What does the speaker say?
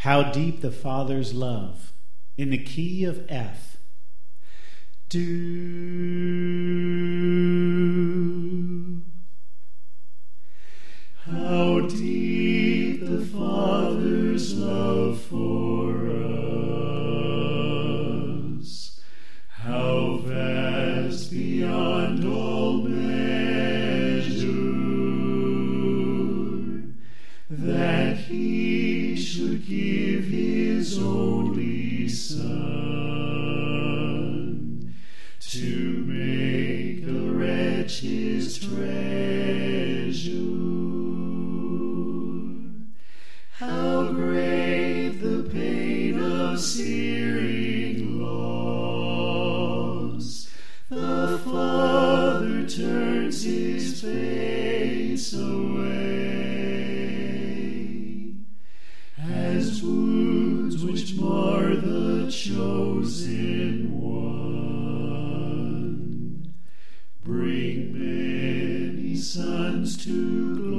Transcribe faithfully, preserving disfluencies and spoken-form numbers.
How deep the Father's love, in the key of F. Do. How deep the Father's love for us, how vast beyond all measure, that he should give his only Son, to make a wretch his treasure. How great the pain of searing loss, the Father turns his face away, as wounds which mar the chosen one bring many sons to glory.